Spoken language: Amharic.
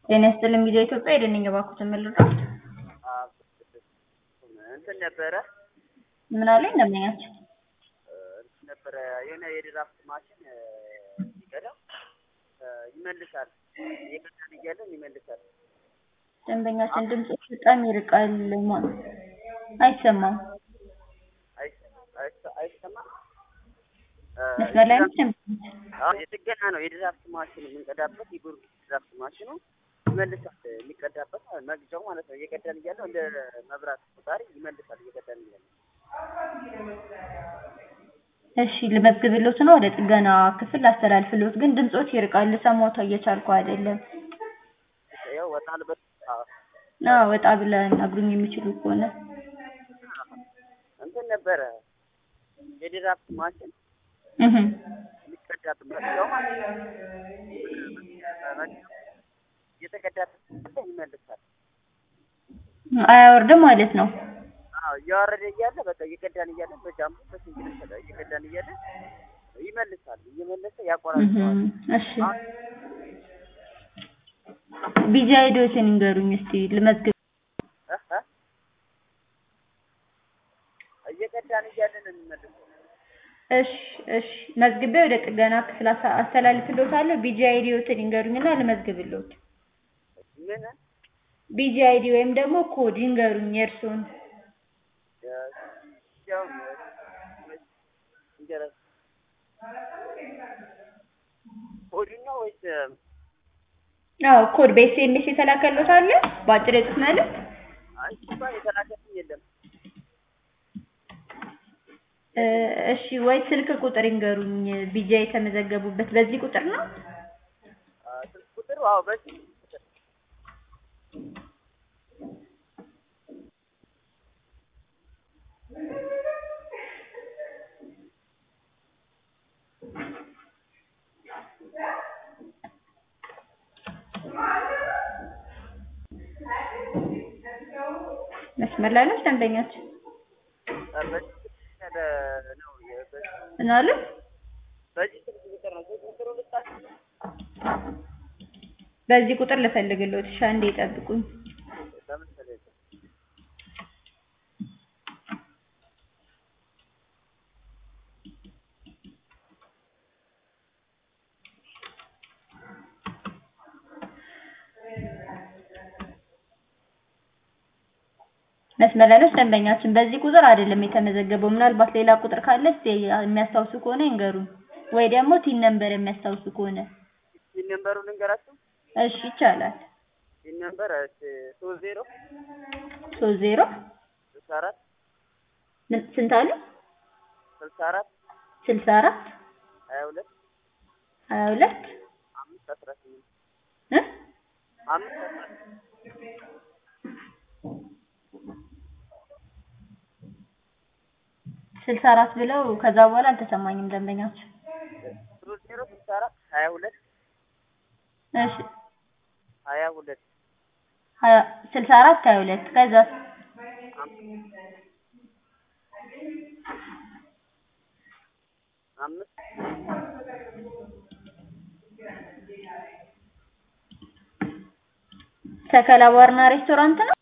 ጤና ይስጥልኝ ቪዲዮ ኢትዮጵያ የደንኝ ባኩት መልራው እንትን ነበረ ምን አለኝ እንደምኛችሁ እንትን ነበረ የሆነ የድራፍት ማሽን ይቀዳ ይመልሳል እየቀዳን እያለን ይመልሳል። ደንበኛችን ድምጽ በጣም ይርቃል አይሰማም። አይሰማም መስመር ላይ ነሽ? የጥገና ነው የድራፍት ማሽን የምንቀዳበት የጊዮርጊስ ድራፍት ማሽኑ ይመልሳል የሚቀዳበት መግጃው ማለት ነው። እየቀዳን እያለ እንደ መብራት ቆጣሪ ይመልሳል እየቀዳን እያለ። እሺ ልመዝግብልዎት ነው ወደ ጥገና ክፍል አስተላልፍልዎት፣ ግን ድምጾት ይርቃል ልሰማዎት እየቻልኩ አይደለም። ያው ወጣል ወጣ ብለን አግሩኝ የሚችሉ ከሆነ እንትን ነበረ የድራፍት ማሽን የሚቀዳበት መግጃው ማለት ነው። እየተቀዳበት ይመልሳል አያወርድም ማለት ነው። እያወረደ እያለ በቃ እየቀዳን እያለ በጃምቡ በሲንግል እየቀዳን እያለ ይመልሳል እየመለሰ ያቆራርጣል። እሺ ቢጂ አይዲዎችን እንገሩኝ እስቲ ልመዝግብ። እየቀዳን እያለ ነው የሚመልሰው። እሺ መዝግቤ ወደ ጥገና ክፍል አስተላልፍልዎታለሁ። ቢጂ አይዲዎችን እንገሩኝና ልመዝግብልዎት። ምን ቢጂ አይዲ ወይም ደግሞ ኮድ ይንገሩኝ የእርስዎን። ኮድ በኤስኤምኤስ የተላከልዎት አለ በአጭር የጽሁፍ መልዕክት? የተላከልኝ የለም። እሺ ወይ ስልክ ቁጥር ይንገሩኝ ቢጂ የተመዘገቡበት በዚህ ቁጥር ነው? ስልክ ቁጥሩ በዚህ ቁጥር መስመር ላይ ነሽ ደንበኛችን? ምን አለ? በዚህ ስልክ ቁጥር ነው ቁጥሩ ልታስ በዚህ ቁጥር ልፈልግልዎት። እሺ አንዴ ይጠብቁኝ። መስመር ላይ ነሽ ደንበኛችን? በዚህ ቁጥር አይደለም የተመዘገበው። ምናልባት ሌላ ቁጥር ካለ እስቲ የሚያስታውሱ ከሆነ ይንገሩኝ፣ ወይ ደግሞ ቲን ነምበር የሚያስታውሱ ከሆነ። ቲን ነምበሩን ልንገራችሁ? እሺ ይቻላል። ቲን ነምበር 30 64 ስንት አለ? 64 22 5 18 64 ብለው ከዛ በኋላ አልተሰማኝም ደንበኛችን። 64 22 እሺ 22 64 22 ከዛ ሰከላ ባርና ሬስቶራንት ነው?